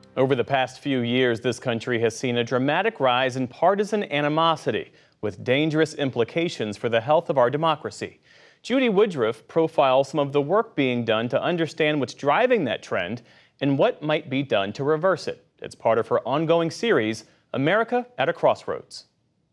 Over the past few years, this country has seen a dramatic rise in partisan animosity with dangerous implications for the health of our democracy. Judy Woodruff profiles some of the work being done to understand what's driving that trend and what might be done to reverse it. It's part of her ongoing series, America at a Crossroads.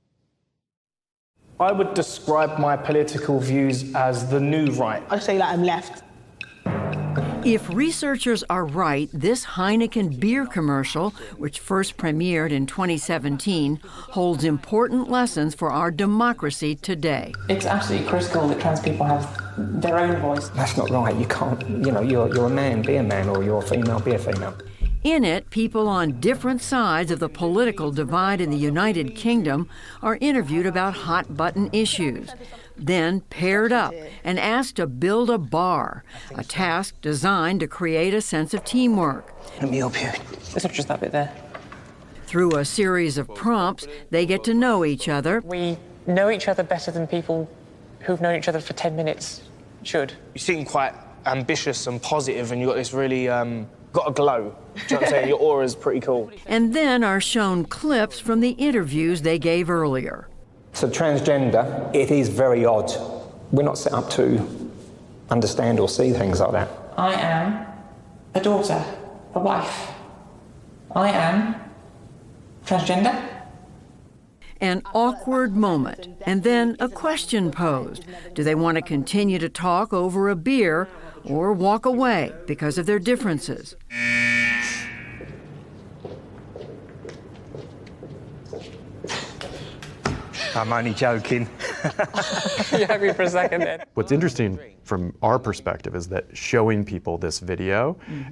I would describe my political views as the new right. I'd say that I'm left. If researchers are right, this Heineken beer commercial, which first premiered in 2017, holds important lessons for our democracy today. It's absolutely critical that trans people have their own voice. That's not right. You can't, you're a man, be a man, or you're a female, be a female. In it, people on different sides of the political divide in the United Kingdom are interviewed about hot-button issues, then paired up and asked to build a bar, a task designed to create a sense of teamwork. Let me help you. It's not just that bit there. Through a series of prompts, they get to know each other. We know each other better than people who've known each other for 10 minutes should. You seem quite ambitious and positive, and you've got this really, got a glow. Do you know what I'm saying? Your aura's pretty cool. And then are shown clips from the interviews they gave earlier. So transgender, it is very odd. We're not set up to understand or see things like that. I am a daughter, a wife. I am transgender. An awkward moment, and then a question posed. Do they want to continue to talk over a beer or walk away because of their differences? I'm only joking. You had me for a second then. What's interesting from our perspective is that showing people this video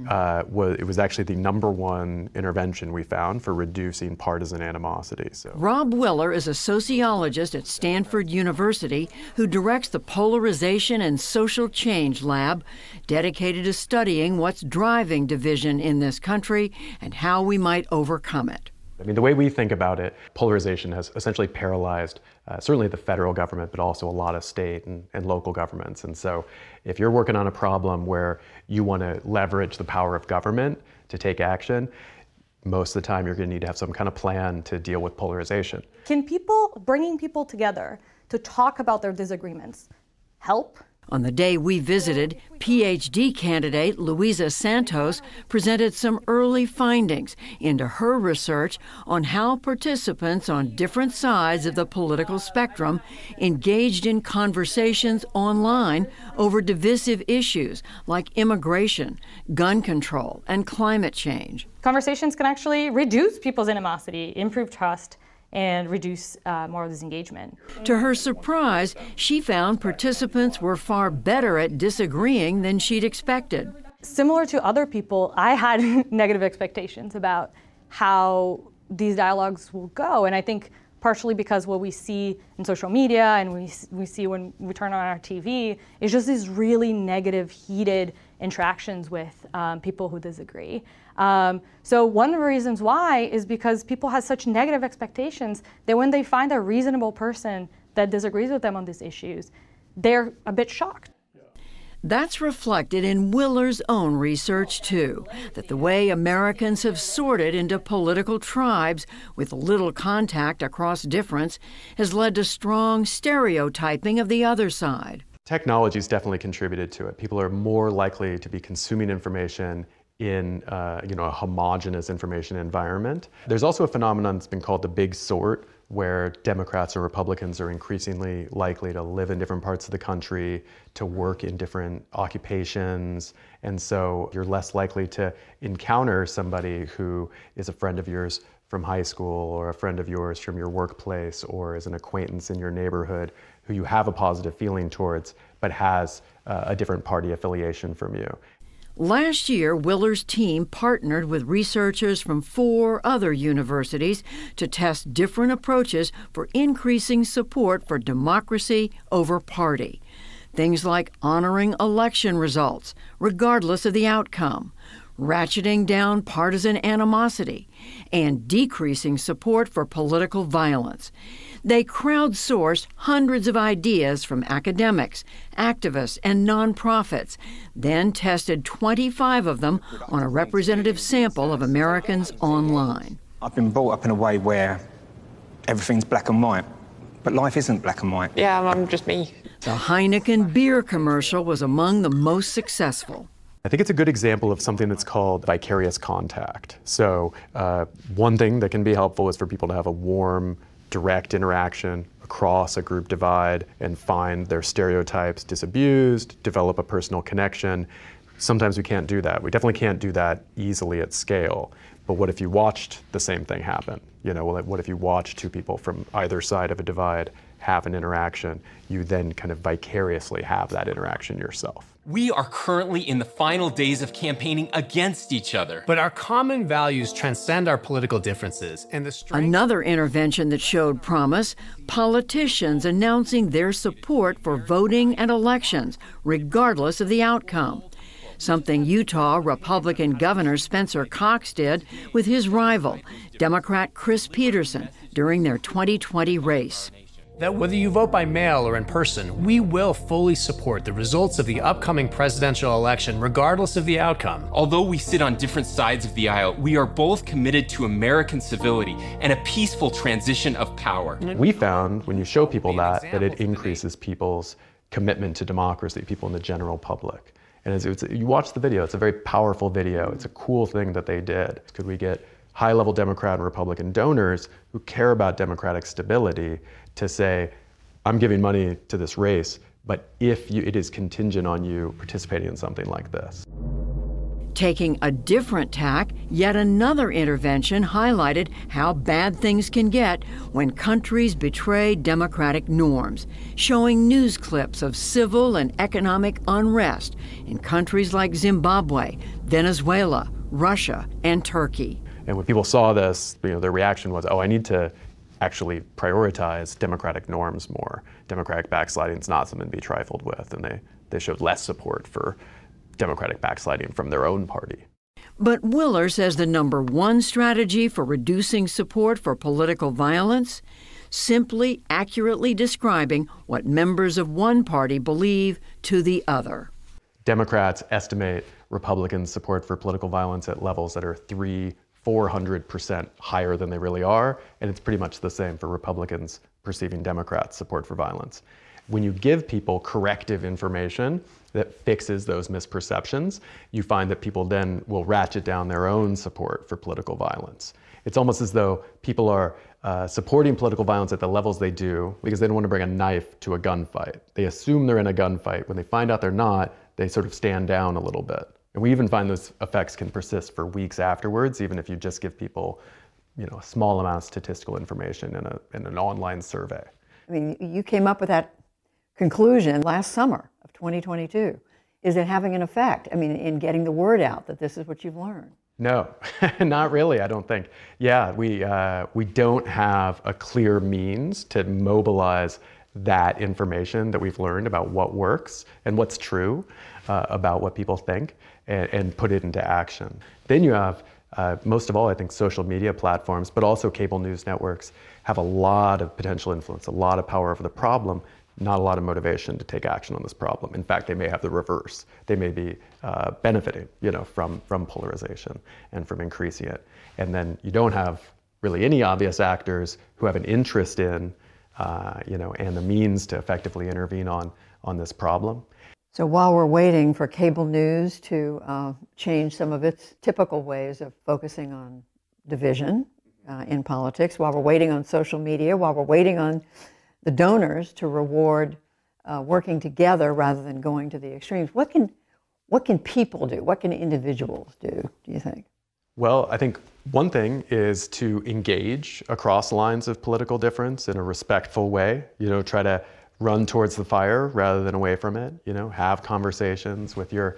was actually the #1 intervention we found for reducing partisan animosity. So. Rob Willer is a sociologist at Stanford University who directs the Polarization and Social Change Lab, dedicated to studying what's driving division in this country and how we might overcome it. I mean, the way we think about it, polarization has essentially paralyzed certainly the federal government, but also a lot of state and local governments. And so if you're working on a problem where you want to leverage the power of government to take action, most of the time you're going to need to have some kind of plan to deal with polarization. Can bringing people together to talk about their disagreements help? On the day we visited, PhD candidate Luisa Santos presented some early findings into her research on how participants on different sides of the political spectrum engaged in conversations online over divisive issues like immigration, gun control, and climate change. Conversations can actually reduce people's animosity, improve trust, and reduce moral disengagement. To her surprise, she found participants were far better at disagreeing than she'd expected. Similar to other people, I had negative expectations about how these dialogues will go, and I think partially because what we see in social media and we see when we turn on our TV is just these really negative, heated interactions with people who disagree. So one of the reasons why is because people have such negative expectations that when they find a reasonable person that disagrees with them on these issues, they're a bit shocked. That's reflected in Willer's own research, too, that the way Americans have sorted into political tribes with little contact across difference has led to strong stereotyping of the other side. Technology's definitely contributed to it. People are more likely to be consuming information in a homogenous information environment. There's also a phenomenon that's been called the big sort, where Democrats and Republicans are increasingly likely to live in different parts of the country, to work in different occupations, and so you're less likely to encounter somebody who is a friend of yours from high school or a friend of yours from your workplace or is an acquaintance in your neighborhood who you have a positive feeling towards but has a different party affiliation from you. Last year, Willer's team partnered with researchers from 4 other universities to test different approaches for increasing support for democracy over party. Things like honoring election results, regardless of the outcome, ratcheting down partisan animosity, and decreasing support for political violence. They crowdsourced hundreds of ideas from academics, activists, and nonprofits, then tested 25 of them on a representative sample of Americans online. I've been brought up in a way where everything's black and white, but life isn't black and white. Yeah, I'm just me. The Heineken beer commercial was among the most successful. I think it's a good example of something that's called vicarious contact. So one thing that can be helpful is for people to have a warm, direct interaction across a group divide and find their stereotypes disabused, develop a personal connection. Sometimes we can't do that. We definitely can't do that easily at scale. But what if you watched the same thing happen? What if you watched two people from either side of a divide have an interaction? You then kind of vicariously have that interaction yourself. We are currently in the final days of campaigning against each other. But our common values transcend our political differences, and the strength... Another intervention that showed promise, politicians announcing their support for voting and elections, regardless of the outcome. Something Utah Republican Governor Spencer Cox did with his rival, Democrat Chris Peterson, during their 2020 race. That whether you vote by mail or in person, we will fully support the results of the upcoming presidential election, regardless of the outcome. Although we sit on different sides of the aisle, we are both committed to American civility and a peaceful transition of power. We found when you show people that it increases people's commitment to democracy, people in the general public. And you watch the video, it's a very powerful video. It's a cool thing that they did. Could we get high-level Democrat and Republican donors who care about democratic stability to say, I'm giving money to this race, but it is contingent on you participating in something like this. Taking a different tack, yet another intervention highlighted how bad things can get when countries betray democratic norms, showing news clips of civil and economic unrest in countries like Zimbabwe, Venezuela, Russia, and Turkey. And when people saw this, their reaction was, I need to actually prioritize democratic norms more. Democratic backsliding is not something to be trifled with, and they showed less support for democratic backsliding from their own party. But Willer says the number one strategy for reducing support for political violence, simply accurately describing what members of one party believe to the other. Democrats estimate Republicans' support for political violence at levels that are 300-400% higher than they really are, and it's pretty much the same for Republicans perceiving Democrats' support for violence. When you give people corrective information that fixes those misperceptions, you find that people then will ratchet down their own support for political violence. It's almost as though people are supporting political violence at the levels they do because they don't want to bring a knife to a gunfight. They assume they're in a gunfight. When they find out they're not, they sort of stand down a little bit. And we even find those effects can persist for weeks afterwards, even if you just give people, a small amount of statistical information in an online survey. I mean, you came up with that conclusion last summer of 2022. Is it having an effect? I mean, in getting the word out that this is what you've learned? No, not really, I don't think. Yeah, we don't have a clear means to mobilize that information that we've learned about what works and what's true about what people think and put it into action. Then you have, most of all, I think social media platforms, but also cable news networks have a lot of potential influence, a lot of power over the problem, not a lot of motivation to take action on this problem. In fact, they may have the reverse. They may be benefiting, from polarization and from increasing it. And then you don't have really any obvious actors who have an interest in, and the means to effectively intervene on this problem. So while we're waiting for cable news to change some of its typical ways of focusing on division in politics, while we're waiting on social media, while we're waiting on the donors to reward working together rather than going to the extremes, what can people do? What can individuals do you think? Well, I think one thing is to engage across lines of political difference in a respectful way. Try to run towards the fire rather than away from it. Have conversations with your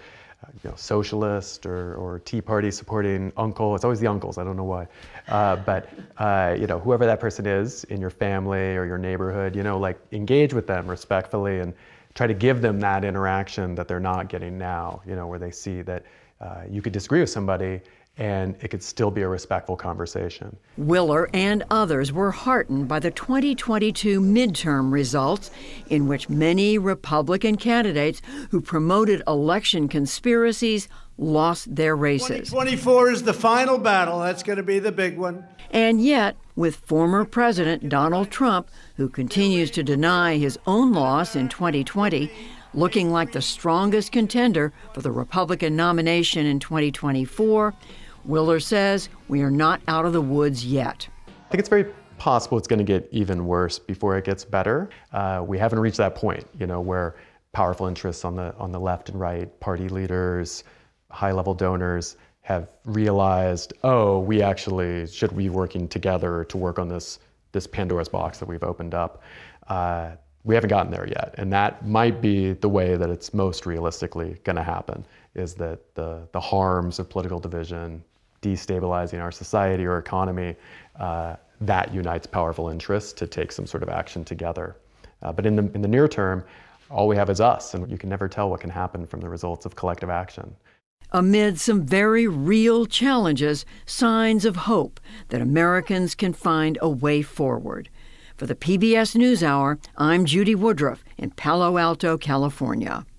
socialist or Tea Party supporting uncle. It's always the uncles, I don't know why. But whoever that person is in your family or your neighborhood, engage with them respectfully and try to give them that interaction that they're not getting now, where they see that You could disagree with somebody, and it could still be a respectful conversation. Willer and others were heartened by the 2022 midterm results, in which many Republican candidates who promoted election conspiracies lost their races. 2024 is the final battle. That's going to be the big one. And yet, with former President Donald Trump, who continues to deny his own loss in 2020, looking like the strongest contender for the Republican nomination in 2024, Willer says we are not out of the woods yet. I think it's very possible it's going to get even worse before it gets better. We haven't reached that point, where powerful interests on the left and right, party leaders, high-level donors have realized, we actually should be working together to work on this Pandora's box that we've opened up. We haven't gotten there yet, and that might be the way that it's most realistically going to happen, is that the harms of political division, destabilizing our society or economy, that unites powerful interests to take some sort of action together. But in the near term, all we have is us, and you can never tell what can happen from the results of collective action. Amid some very real challenges, signs of hope that Americans can find a way forward. For the PBS NewsHour, I'm Judy Woodruff in Palo Alto, California.